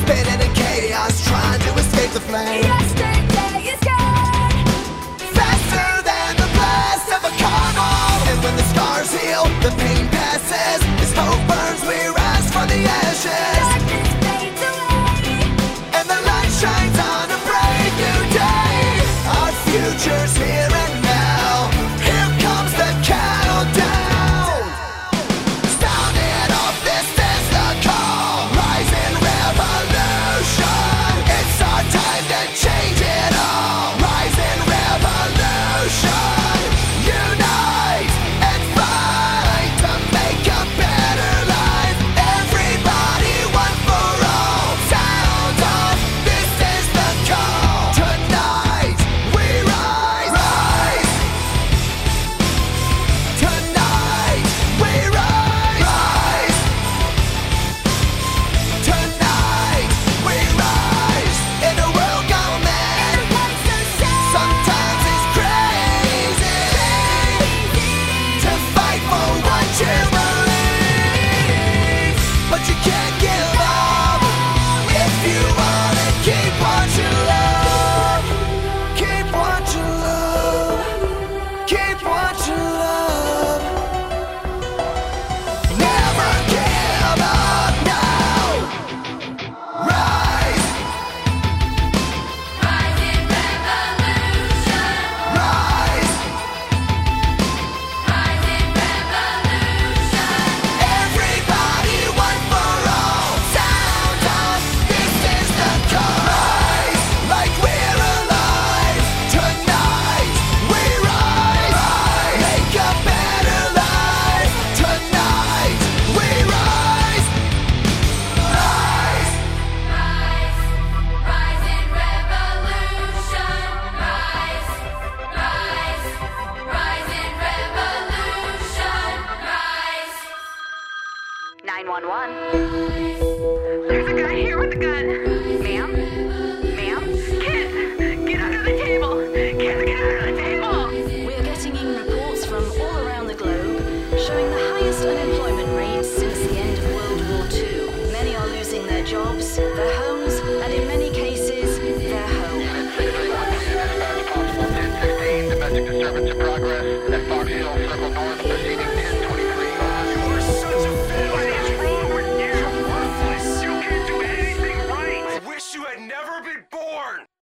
spinning in chaos, trying to escape the flames. Yesterday is gone, Faster than the blast of a carnal. And when the scars heal, the pain passes. As hope burns, we rise from the ashes. darkness fades away. And the light shines on a brave new day. Our future's here and now. Here comes the countdown. Sounding off, this is the call. Rising revolution. It's our time to change it all. Rising revolution. Unite and fight to make a better life. Everybody, one for all. Sound off, this is the call. Tonight we rise. Rise. Tonight we rise. Rise. Tonight we rise. In a world gone mad. Life's so sad. Sometimes it's crazy to fight for what you believe, but you can't give up if you wanna keep what you love. Keep what you love. Keep what you love. Never give up now. Rise. Rising revolution, Rise. rising revolution. Everybody, one for all. Sound off, this is the call. Rise, like we're alive. Tonight we rise. Rise. Make a better life. Tonight we rise. Rise. Rise, rising revolution. Rise, rising revolution. Rise. 911. There's a guy here with a gun. Ma'am? Ma'am? Kid! Get under the table! Kid, get under the table! We are getting in reports from all around the globe showing the highest unemployment rates since the end of World War II. Many are losing their jobs, their homes, and in many cases, their home. Domestic disturbance in progress.